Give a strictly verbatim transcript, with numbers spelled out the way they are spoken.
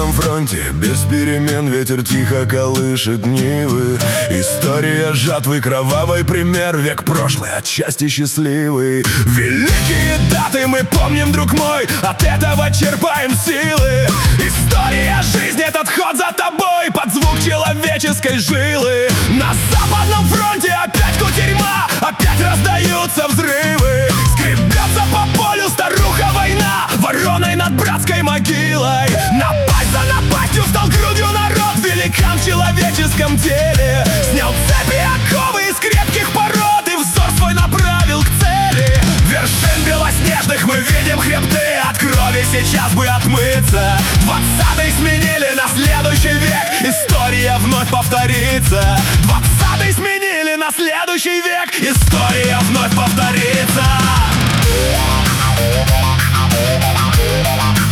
западном фронте без перемен ветер тихо колышет нивы. История жатвы, кровавый пример, век прошлый, отчасти счастливый. Великие даты мы помним, друг мой, от этого черпаем силы. История жизни, этот ход за тобой, под звук человеческой жилы. На западном фронте опять кутерьма, опять раздаются взрывы. Скребется по полю старуха война, вороной над братской могилой. Напасть за напастью встал грудью народ, великан в человеческом теле. Снял цепи, оковы из крепких пород и взор свой направил к цели. Вершин белоснежных мы видим хребты, от крови сейчас бы отмыться. Двадцатый сменили на следующий век, история вновь повторится. Двадцатый сменили на следующий век, история вновь повторится.